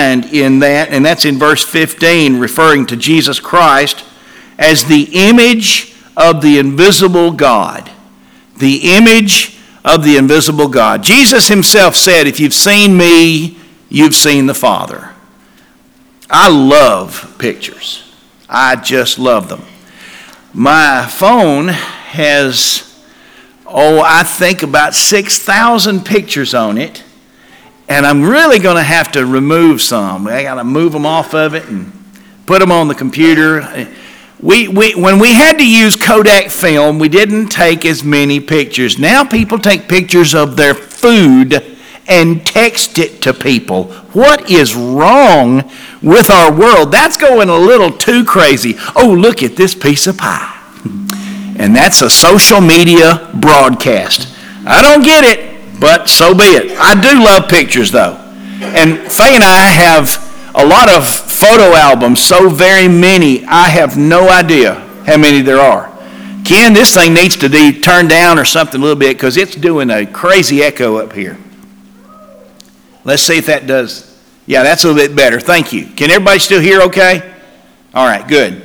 defined in that, and that's in verse 15, referring to Jesus Christ as the image of the invisible God. The image of the invisible God. Jesus himself said, if you've seen me, you've seen the Father. I love pictures. I just love them. My phone has, I think about 6,000 pictures on it. And I'm really going to have to remove some. I got to move them off of it and put them on the computer. When we had to use Kodak film, we didn't take as many pictures. Now people take pictures of their food and text it to people. What is wrong with our world? That's going a little too crazy. Oh, look at this piece of pie. And that's a social media broadcast. I don't get it, but so be it. I do love pictures, though. And Faye and I have a lot of photo albums, so very many, I have no idea how many there are. Ken, this thing needs to be turned down or something a little bit because it's doing a crazy echo up here. Let's see if that does. Yeah, that's a little bit better. Thank you. Can everybody still hear okay? All right, good.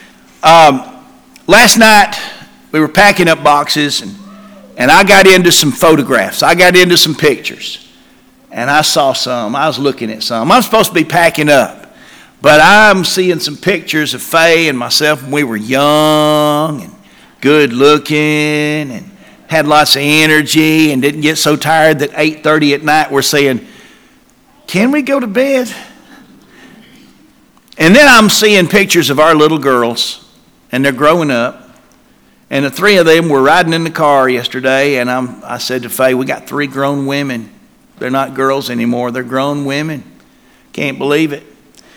Last night, we were packing up boxes, and I got into some photographs. I got into some pictures. And I saw some. I was looking at some. I'm supposed to be packing up. But I'm seeing some pictures of Faye and myself when we were young and good looking and had lots of energy and didn't get so tired that 8:30 at night we're saying, can we go to bed? And then I'm seeing pictures of our little girls, and they're growing up. And the three of them were riding in the car yesterday, and I said to Faye, we got 3 grown women. They're not girls anymore. They're grown women. Can't believe it.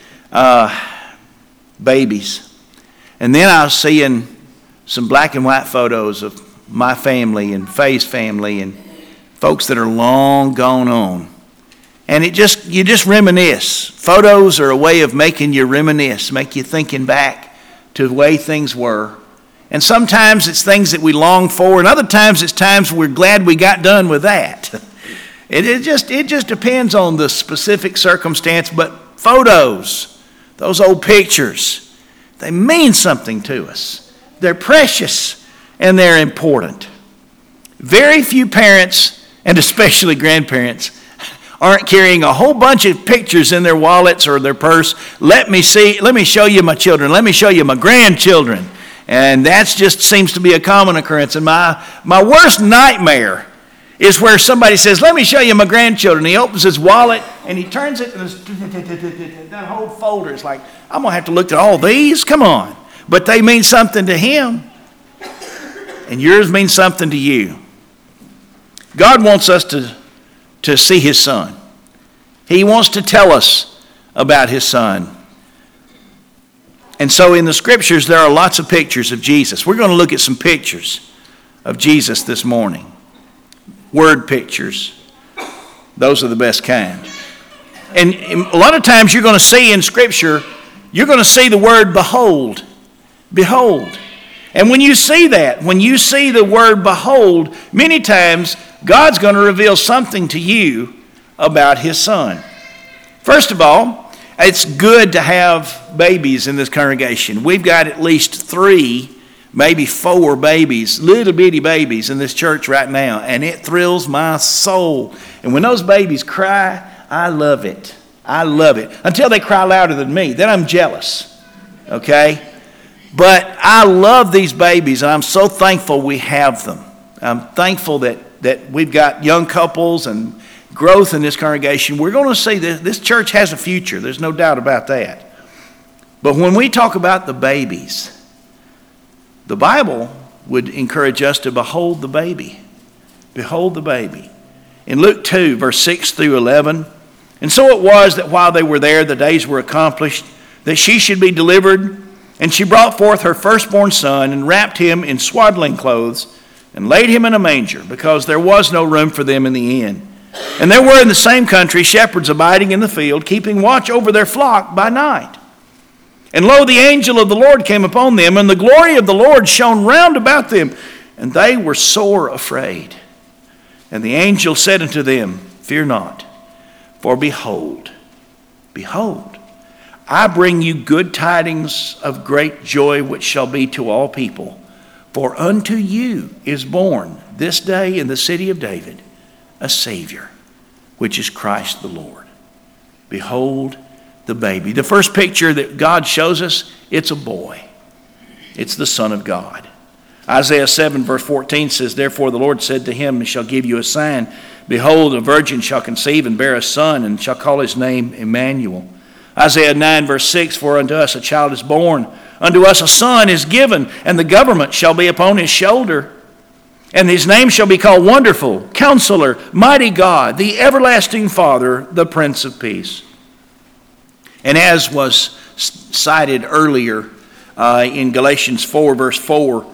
Babies. And then I was seeing some black and white photos of my family and Faye's family and folks that are long gone on. And you just reminisce. Photos are a way of making you reminisce, make you thinking back to the way things were. And sometimes it's things that we long for, and other times it's times we're glad we got done with that. It just depends on the specific circumstance, but photos, those old pictures, they mean something to us. They're precious and they're important. Very few parents, and especially grandparents, aren't carrying a whole bunch of pictures in their wallets or their purse. Let me show you my children. Let me show you my grandchildren. And that just seems to be a common occurrence. And my worst nightmare is where somebody says, let me show you my grandchildren. He opens his wallet and he turns it, and that whole folder is like, I'm going to have to look at all these? Come on. But they mean something to him. And yours means something to you. God wants us to see his son. He wants to tell us about his son. And so in the scriptures, there are lots of pictures of Jesus. We're going to look at some pictures of Jesus this morning. Word pictures. Those are the best kind. And a lot of times you're going to see in Scripture, you're going to see the word behold. Behold. And when you see that, when you see the word behold, many times God's going to reveal something to you about his son. First of all, it's good to have babies in this congregation. We've got at least 3, maybe 4 babies, little bitty babies in this church right now, and it thrills my soul. And when those babies cry, I love it. I love it. Until they cry louder than me. Then I'm jealous. Okay? But I love these babies, and I'm so thankful we have them. I'm thankful that we've got young couples and growth in this congregation. We're going to see that this church has a future. There's no doubt about that. But when we talk about the babies, the Bible would encourage us to behold the baby. Behold the baby. In Luke 2, verse 6 through 11, and so it was that while they were there, the days were accomplished, that she should be delivered. And she brought forth her firstborn son and wrapped him in swaddling clothes and laid him in a manger, because there was no room for them in the inn. And there were in the same country shepherds abiding in the field, keeping watch over their flock by night. And lo, the angel of the Lord came upon them, and the glory of the Lord shone round about them, and they were sore afraid. And the angel said unto them, Fear not, for behold, Behold, I bring you good tidings of great joy, which shall be to all people. For unto you is born this day in the city of David a Savior, which is Christ the Lord. Behold the baby. The first picture that God shows us, it's a boy. It's the Son of God. Isaiah 7 verse 14 says, Therefore the Lord said to him, He shall give you a sign. Behold, a virgin shall conceive and bear a son, and shall call his name Emmanuel. Isaiah 9 verse 6, For unto us a child is born, unto us a son is given, and the government shall be upon his shoulder. And his name shall be called Wonderful, Counselor, Mighty God, the Everlasting Father, the Prince of Peace. And as was cited earlier in Galatians 4 verse 4,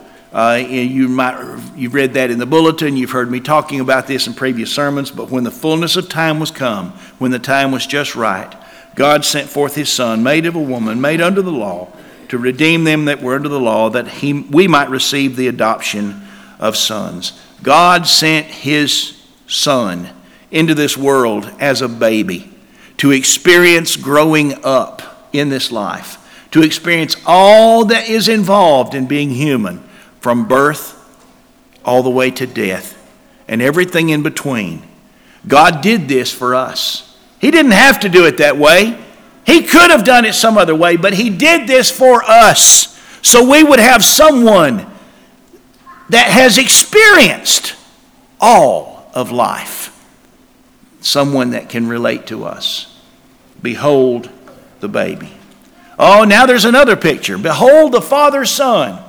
you've read that in the bulletin. You've heard me talking about this in previous sermons. But when the fullness of time was come, when the time was just right, God sent forth his Son, made of a woman, made under the law, to redeem them that were under the law, that we might receive the adoption of sons. God sent his Son into this world as a baby to experience growing up in this life, to experience all that is involved in being human, from birth all the way to death and everything in between. God did this for us. He didn't have to do it that way. He could have done it some other way, but he did this for us so we would have someone that has experienced all of life, someone that can relate to us. Behold the baby. Oh, now there's another picture. Behold the Father's Son.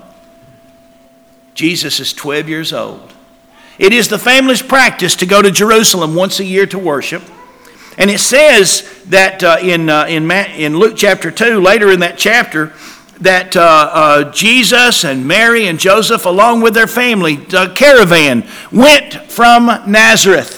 Jesus is 12 years old. It is the family's practice to go to Jerusalem once a year to worship. And it says that in Luke chapter 2, later in that chapter, that Jesus and Mary and Joseph, along with their family, the caravan, went from Nazareth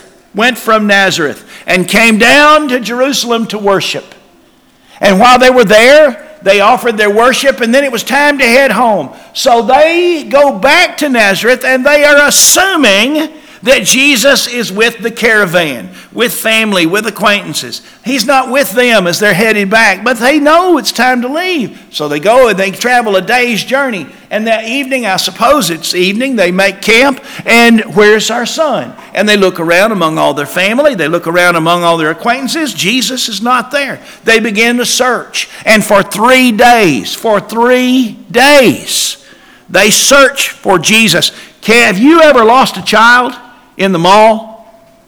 and came down to Jerusalem to worship. And while they were there, they offered their worship, and then it was time to head home. So they go back to Nazareth, and they are assuming that Jesus is with the caravan, with family, with acquaintances. He's not with them as they're headed back, but they know it's time to leave. So they go and they travel a day's journey. And that evening, I suppose it's evening, they make camp, and where's our son? And they look around among all their family. They look around among all their acquaintances. Jesus is not there. They begin to search. And for 3 days, they search for Jesus. Have you ever lost a child in the mall?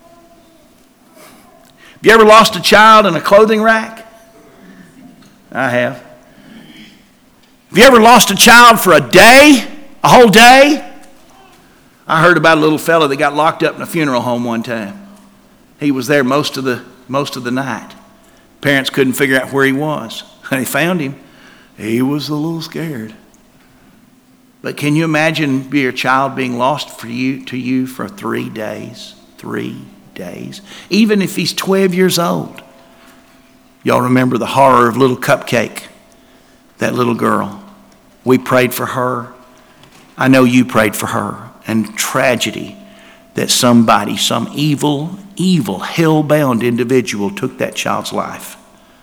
Have you ever lost a child in a clothing rack? I have. Have you ever lost a child for a day? A whole day? I heard about a little fella that got locked up in a funeral home one time. He was there most of the night. Parents couldn't figure out where he was. They found him. He was a little scared. But can you imagine your child being lost to you for 3 days? 3 days. Even if he's 12 years old. Y'all remember the horror of little Cupcake, that little girl. We prayed for her. I know you prayed for her. And tragedy that somebody, some evil, hell-bound individual took that child's life.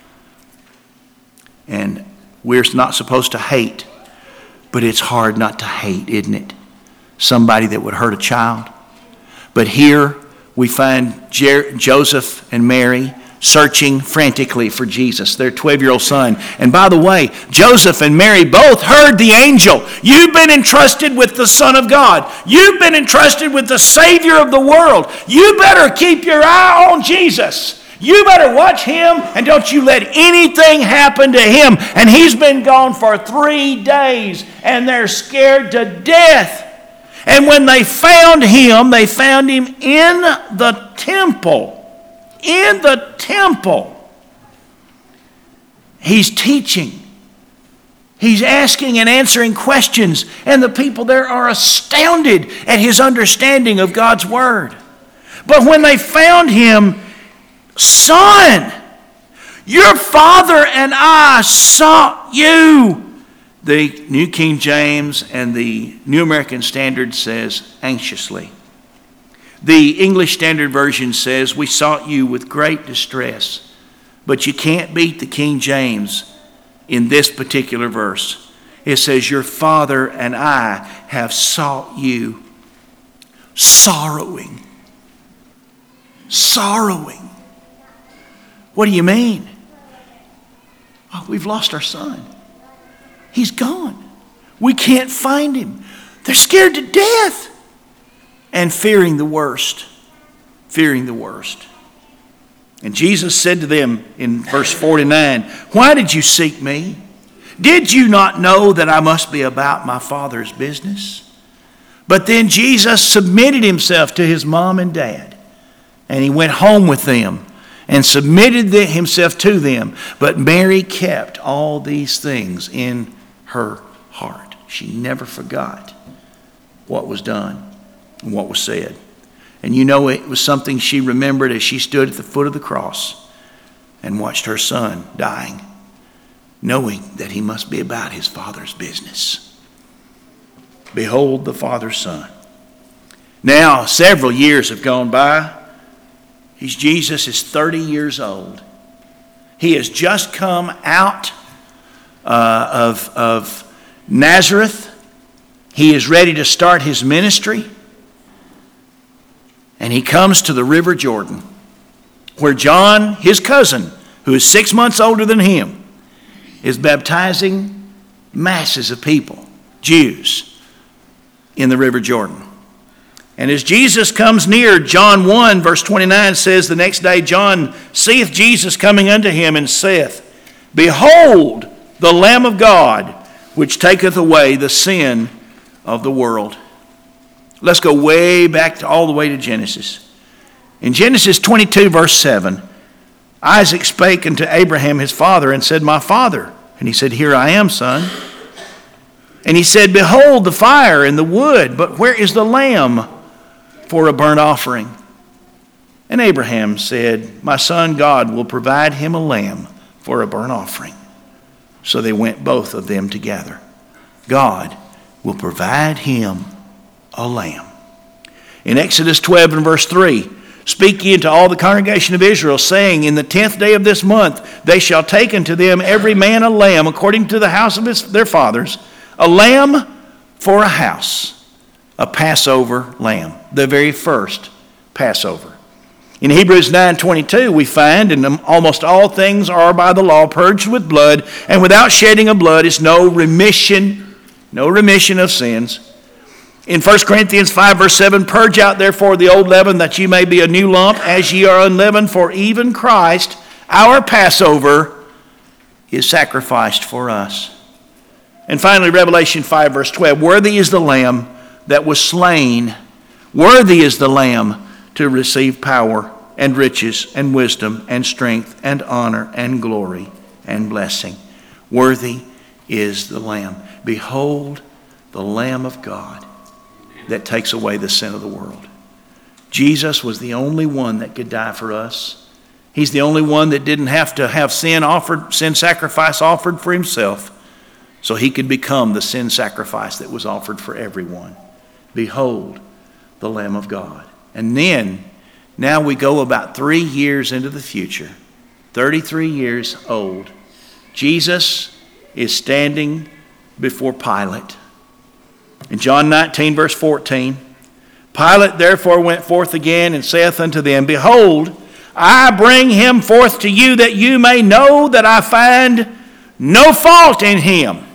And we're not supposed to hate. But it's hard not to hate, isn't it? Somebody that would hurt a child. But here we find Joseph and Mary searching frantically for Jesus, their 12-year-old son. And by the way, Joseph and Mary both heard the angel. You've been entrusted with the Son of God. You've been entrusted with the Savior of the world. You better keep your eye on Jesus. You better watch him, and don't you let anything happen to him. And he's been gone for 3 days, and they're scared to death. And when they found him in the temple. In the temple. He's teaching. He's asking and answering questions, and the people there are astounded at his understanding of God's word. But when they found him, Son, your father and I sought you. The New King James and the New American Standard says anxiously. The English Standard Version says we sought you with great distress. But you can't beat the King James in this particular verse. It says, your Father and I have sought you sorrowing. Sorrowing. What do you mean? Oh, we've lost our son. He's gone. We can't find him. They're scared to death. And fearing the worst. Fearing the worst. And Jesus said to them in verse 49, why did you seek me? Did you not know that I must be about my Father's business? But then Jesus submitted himself to his mom and dad. And he went home with them and submitted himself to them. But Mary kept all these things in her heart. She never forgot what was done and what was said. And you know it was something she remembered as she stood at the foot of the cross and watched her son dying, knowing that he must be about his Father's business. Behold the Father's Son. Now, several years have gone by. Jesus is 30 years old. He has just come out of Nazareth. He is ready to start his ministry. And he comes to the River Jordan, where John, his cousin, who is 6 months older than him, is baptizing masses of people, Jews, in the River Jordan. And as Jesus comes near, John 1 verse 29 says, the next day John seeth Jesus coming unto him and saith, behold the Lamb of God, which taketh away the sin of the world. Let's go way back all the way to Genesis. In Genesis 22 verse 7, Isaac spake unto Abraham his father and said, my father. And he said, here I am, son. And he said, behold the fire and the wood, but where is the lamb for a burnt offering? And Abraham said, my son, God will provide him a lamb for a burnt offering. So they went both of them together. God will provide him a lamb. In Exodus 12 and verse 3, speak ye unto all the congregation of Israel, saying, in the 10th day of this month they shall take unto them every man a lamb according to the house of their fathers, a lamb for a house, a Passover lamb, the very first Passover. In Hebrews 9:22 we find, and almost all things are by the law purged with blood, and without shedding of blood is no remission of sins. In 1 Corinthians 5 verse 7, purge out therefore the old leaven, that ye may be a new lump, as ye are unleavened, for even Christ, our Passover, is sacrificed for us. And finally, Revelation 5 verse 12, worthy is the Lamb that was slain, worthy is the Lamb to receive power and riches and wisdom and strength and honor and glory and blessing. Worthy is the Lamb. Behold the Lamb of God that takes away the sin of the world. Jesus was the only one that could die for us. He's the only one that didn't have to have sin sacrifice offered for himself, so he could become the sin sacrifice that was offered for everyone. Behold the Lamb of God. And then, now we go about 3 years into the future, 33 years old. Jesus is standing before Pilate. In John 19 verse 14, Pilate therefore went forth again and saith unto them, behold, I bring him forth to you, that you may know that I find no fault in him.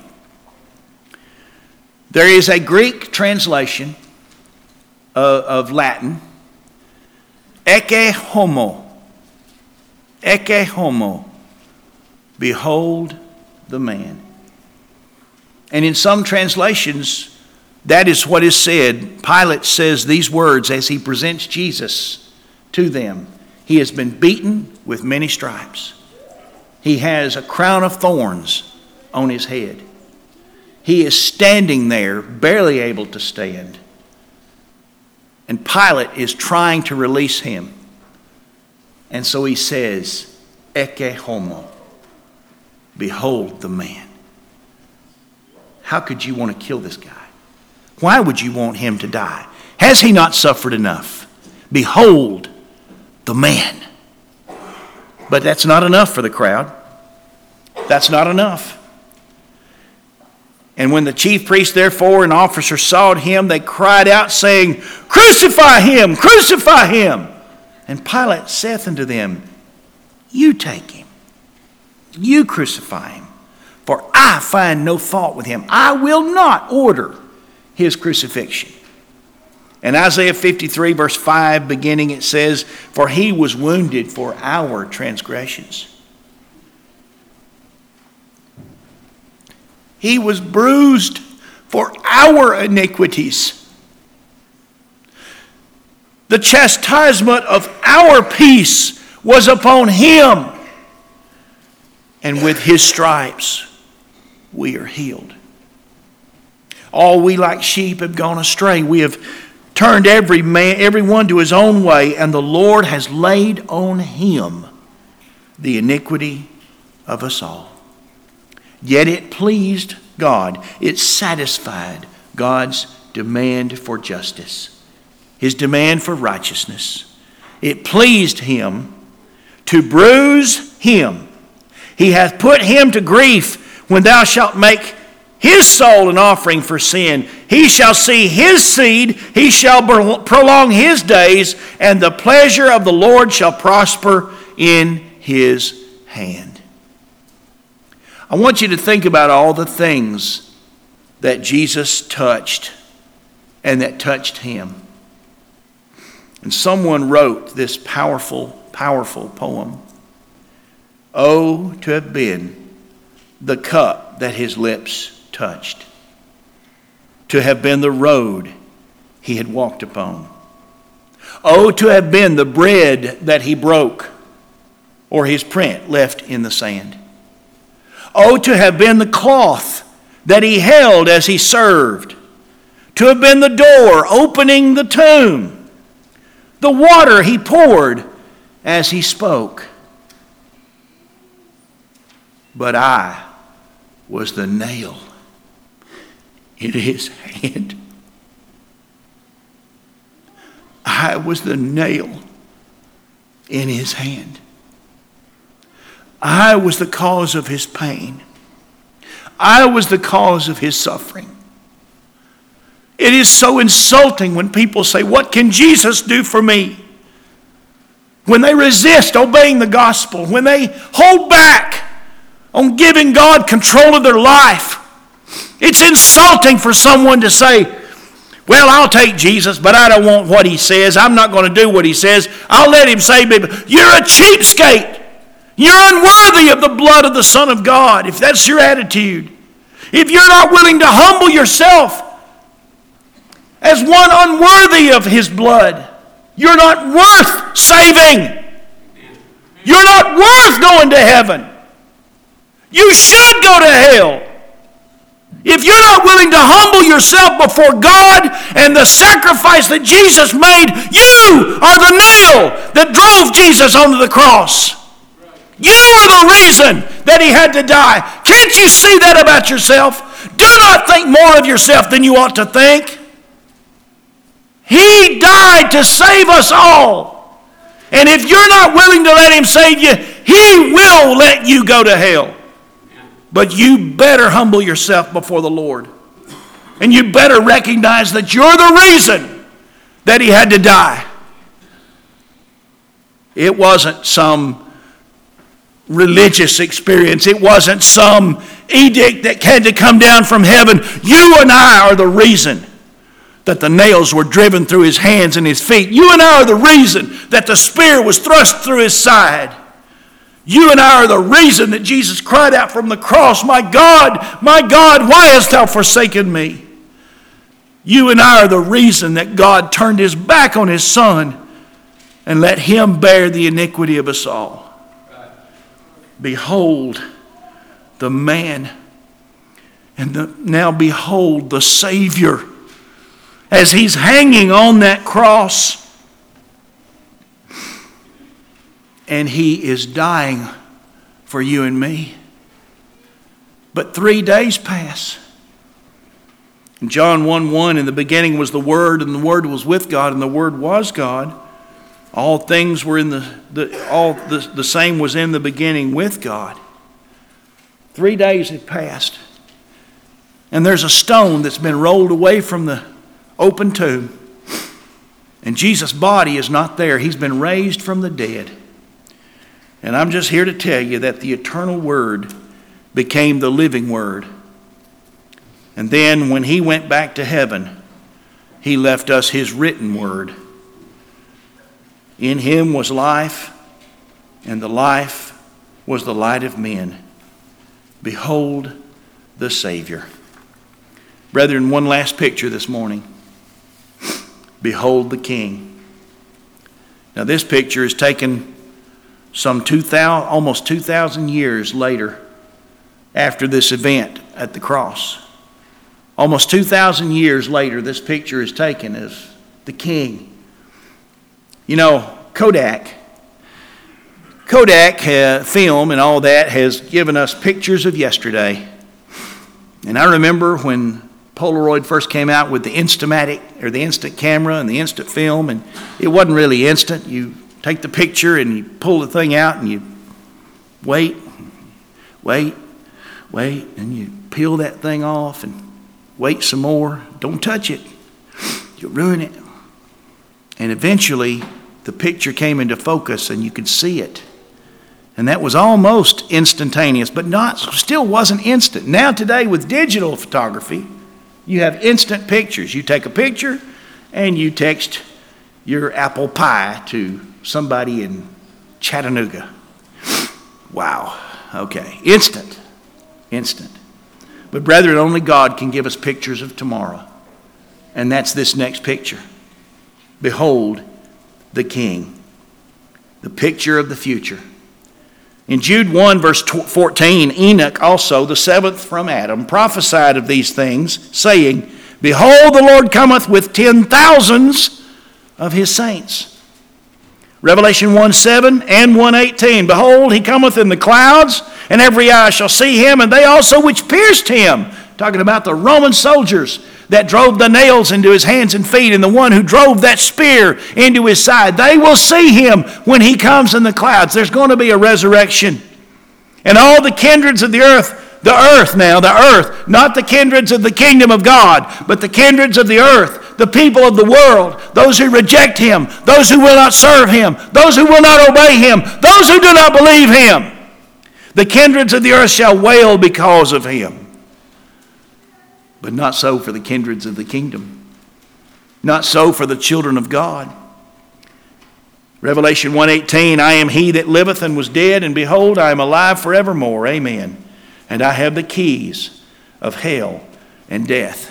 There is a Greek translation of Latin, ecce homo. Ecce homo. Behold the man. And in some translations, that is what is said. Pilate says these words as he presents Jesus to them. He has been beaten with many stripes. He has a crown of thorns on his head. He is standing there, barely able to stand. And Pilate is trying to release him. And so he says, ecce homo. Behold the man. How could you want to kill this guy? Why would you want him to die? Has he not suffered enough? Behold the man. But that's not enough for the crowd. That's not enough. And when the chief priests, therefore, and officers saw him, they cried out, saying, Crucify him! Crucify him! And Pilate saith unto them, You take him. You crucify him. For I find no fault with him. I will not order his crucifixion. In Isaiah 53, verse 5, beginning, it says, For he was wounded for our transgressions. He was bruised for our iniquities. The chastisement of our peace was upon him. And with his stripes we are healed. All we like sheep have gone astray. We have turned everyone to his own way, and the Lord has laid on him the iniquity of us all. Yet it pleased God. It satisfied God's demand for justice, his demand for righteousness. It pleased him to bruise him. He hath put him to grief when thou shalt make his soul an offering for sin. He shall see his seed, he shall prolong his days, and the pleasure of the Lord shall prosper in his hand. I want you to think about all the things that Jesus touched and that touched him. And someone wrote this powerful, powerful poem. Oh, to have been the cup that his lips touched, to have been the road he had walked upon. Oh, to have been the bread that he broke, or his print left in the sand. Oh, to have been the cloth that he held as he served, to have been the door opening the tomb, the water he poured as he spoke. But I was the nail in his hand. I was the nail in his hand. I was the cause of his pain. I was the cause of his suffering. It is so insulting when people say, what can Jesus do for me? When they resist obeying the gospel, when they hold back on giving God control of their life. It's insulting for someone to say, well, I'll take Jesus, but I don't want what he says. I'm not going to do what he says. I'll let him save me. You're a cheapskate. You're unworthy of the blood of the Son of God, if that's your attitude. If you're not willing to humble yourself as one unworthy of his blood, you're not worth saving. You're not worth going to heaven. You should go to hell. If you're not willing to humble yourself before God and the sacrifice that Jesus made, you are the nail that drove Jesus onto the cross. You are the reason that he had to die. Can't you see that about yourself? Do not think more of yourself than you ought to think. He died to save us all. And if you're not willing to let him save you, he will let you go to hell. But you better humble yourself before the Lord. And you better recognize that you're the reason that he had to die. It wasn't some religious experience. It wasn't some edict that had to come down from heaven. You and I are the reason that the nails were driven through his hands and his feet. You and I are the reason that the spear was thrust through his side. You and I are the reason that Jesus cried out from the cross, my God, why hast thou forsaken me? You and I are the reason that God turned his back on his Son and let him bear the iniquity of us all. Behold the man, and now behold the Savior as he's hanging on that cross. And he is dying for you and me. But 3 days pass. In John 1:1, in the beginning was the Word, and the Word was with God, and the Word was God. All things were the same was in the beginning with God. 3 days had passed. And there's a stone that's been rolled away from the open tomb. And Jesus' body is not there. He's been raised from the dead. And I'm just here to tell you that the eternal Word became the living Word. And then when He went back to heaven, He left us His written Word. In Him was life, and the life was the light of men. Behold the Savior. Brethren, one last picture this morning. Behold the King. Now this picture is taken some almost 2,000 years later after this event at the cross. Almost 2,000 years later, this picture is taken as the King. You know, Kodak film and all that has given us pictures of yesterday. And I remember when Polaroid first came out with the Instamatic, or the instant camera and the instant film, and it wasn't really instant. You take the picture and you pull the thing out and you wait, and you peel that thing off and wait some more. Don't touch it. You'll ruin it. And eventually the picture came into focus and you could see it. And that was almost instantaneous, but still wasn't instant. Now today with digital photography, you have instant pictures. You take a picture and you text your apple pie to somebody in Chattanooga. Wow. Okay. Instant. But brethren, only God can give us pictures of tomorrow. And that's this next picture. Behold the King. The picture of the future. In Jude 1 verse 14, Enoch also, the seventh from Adam, prophesied of these things, saying, Behold, the Lord cometh with 10,000s of his saints. Revelation 1:7 and 1:18, Behold, he cometh in the clouds, and every eye shall see him, and they also which pierced him. Talking about the Roman soldiers that drove the nails into his hands and feet, and the one who drove that spear into his side. They will see him when he comes in the clouds. There's going to be a resurrection. And all the kindreds of the earth, not the kindreds of the kingdom of God, but the kindreds of the earth, the people of the world, those who reject him, those who will not serve him, those who will not obey him, those who do not believe him. The kindreds of the earth shall wail because of him. But not so for the kindreds of the kingdom. Not so for the children of God. Revelation 1:18, I am he that liveth and was dead, and behold, I am alive forevermore. Amen. And I have the keys of hell and death.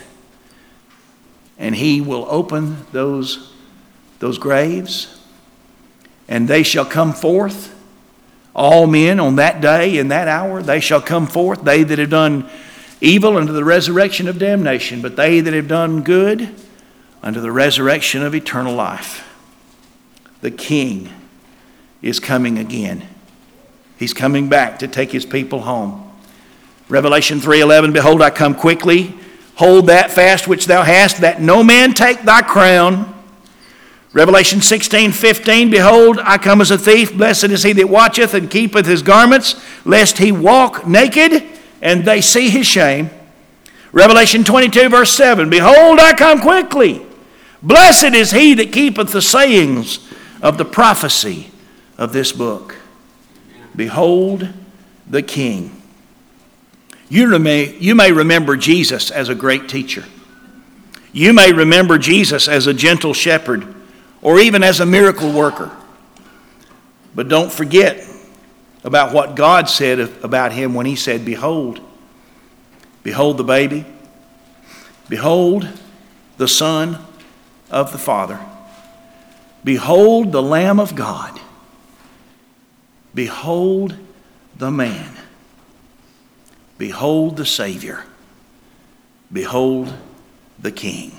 And he will open those graves, and they shall come forth. All men on that day, in that hour, they shall come forth, they that have done evil unto the resurrection of damnation, but they that have done good unto the resurrection of eternal life. The King is coming again. He's coming back to take his people home. Revelation 3:11, Behold, I come quickly. Hold that fast which thou hast, that no man take thy crown. Revelation 16:15, Behold, I come as a thief. Blessed is he that watcheth and keepeth his garments, lest he walk naked, and they see his shame. Revelation 22 verse 7, Behold, I come quickly. Blessed is he that keepeth the sayings of the prophecy of this book. Behold the King. You may remember Jesus as a great teacher. You may remember Jesus as a gentle shepherd, or even as a miracle worker. But don't forget about what God said about him when he said, Behold the baby. Behold the Son of the Father. Behold the Lamb of God. Behold the man. Behold the Savior. Behold the King.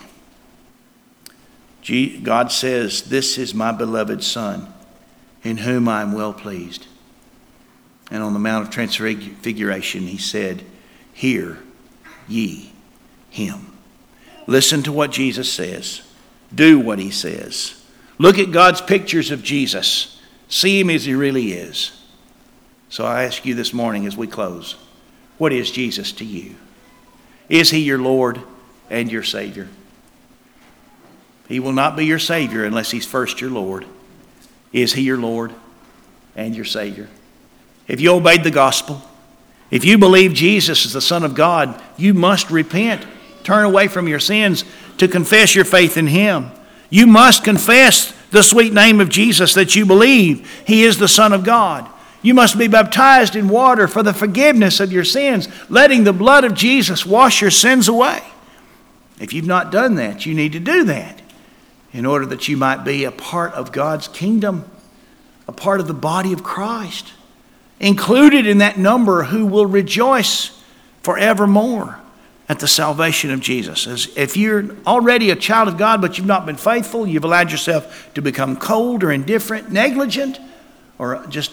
God says, This is my beloved Son, in whom I am well pleased. And on the Mount of Transfiguration, he said, Hear ye him. Listen to what Jesus says. Do what he says. Look at God's pictures of Jesus. See him as he really is. So I ask you this morning as we close, what is Jesus to you? Is he your Lord and your Savior? He will not be your Savior unless he's first your Lord. Is he your Lord and your Savior? If you obeyed the gospel, if you believe Jesus is the Son of God, you must repent. Turn away from your sins to confess your faith in him. You must confess the sweet name of Jesus, that you believe he is the Son of God. You must be baptized in water for the forgiveness of your sins, letting the blood of Jesus wash your sins away. If you've not done that, you need to do that in order that you might be a part of God's kingdom, a part of the body of Christ, included in that number who will rejoice forevermore at the salvation of Jesus. As if you're already a child of God, but you've not been faithful, you've allowed yourself to become cold or indifferent, negligent, or just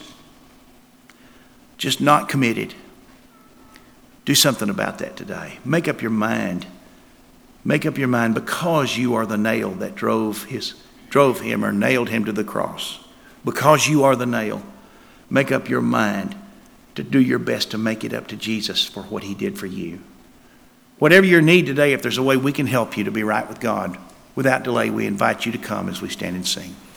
not committed. Do something about that today. Make up your mind. Make up your mind, because you are the nail that drove him or nailed him to the cross. Because you are the nail, make up your mind to do your best to make it up to Jesus for what he did for you. Whatever your need today, if there's a way we can help you to be right with God, without delay, we invite you to come as we stand and sing.